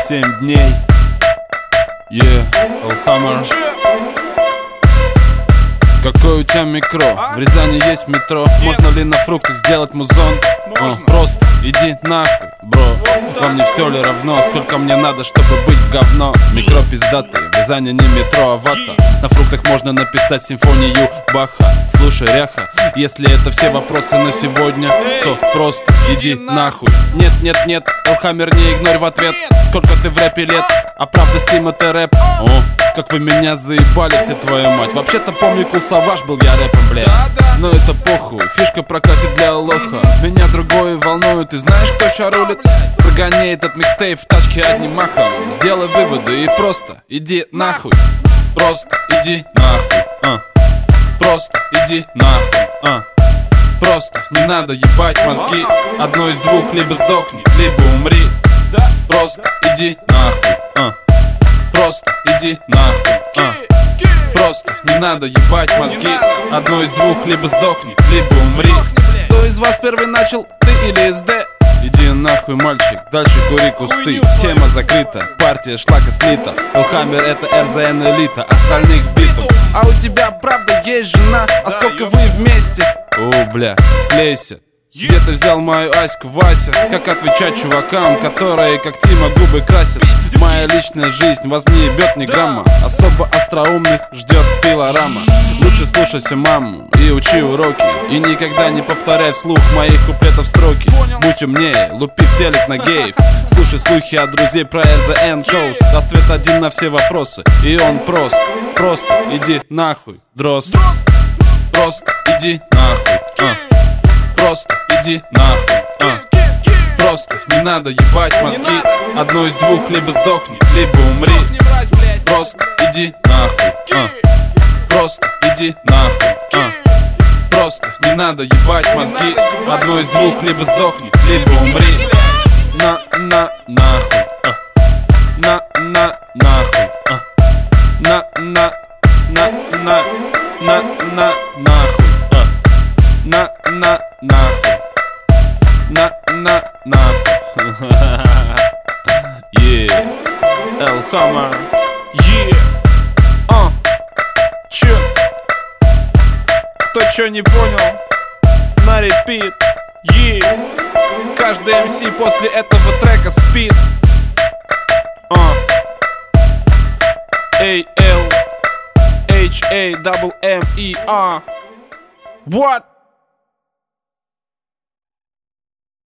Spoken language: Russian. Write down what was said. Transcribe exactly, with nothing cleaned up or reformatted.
семь дней. Yeah, Элхаммер. Какой у тебя микро? В Рязани есть метро. Можно ли на фруктах сделать музон? О, просто иди нахуй, бро. Вам не все ли равно, сколько мне надо, чтобы быть в говно? Микро пиздатый, в Рязани не метро, а вата. На фруктах можно написать симфонию Баха. Слушай, ряха, если это все вопросы на сегодня, то просто иди нахуй. Нет, нет, нет, Элхаммер, не игнорь в ответ. Сколько ты в рэпе лет, а правда Steam это рэп. О, как вы меня заебали, все твою мать. Вообще-то помню, Кул Саваж был я рэпом, бля. Но это похуй, фишка прокатит для лоха. Меня другое волнует, ты знаешь, кто ща рулит? Прогони этот микстейп в тачке одним махом. Сделай выводы и просто иди нахуй. Просто иди нахуй, а. Просто иди нахуй, а. Просто не надо ебать мозги. Одно из двух, либо сдохни, либо умри. Просто иди нахуй, а. Просто иди нахуй, а. Просто не надо ебать мозги. Одно из двух, либо сдохни, либо умри. Кто из вас первый начал, ты или СД? Иди нахуй, мальчик, дальше кури кусты. Тема закрыта, партия шлака слита. Элхаммер это эр зэ эн элита, остальных в биту. А у тебя правда есть жена? А сколько вы вместе? О, бля, слейся. Где ты взял мою Аську, Вася? Как отвечать чувакам, которые как Тима губы красят? Моя личная жизнь вас не ебет ни грамма. Особо остроумных ждет пилорама. Лучше слушайся маму и учи уроки. И никогда не повторяй вслух моих куплетов строки. Будь умнее, лупи в телек на геев. Слушай слухи от друзей про эр зэ эн Coast. Ответ один на все вопросы, и он прост. Просто иди нахуй, дрозд. Просто иди нахуй, а. Просто иди нахуй, а. Просто не надо ебать мозги. Одно из двух, либо сдохни, либо умри. Просто иди нахуй, а. Просто иди нахуй, а. Просто не надо ебать мозги. Одно из двух, либо сдохни, либо умри. На, на, нахуй, а. На, на, нахуй, а. На, на, на, на, на, на, нахуй, а. На, на, нахуй. На, на, нахуй. Yeah, Элхаммер. Yeah. А, чё? Кто чё не понял? На репит. Yeah. Каждый эм си после этого трека спит. А. эй эл эйч эй дабл эм и а. What?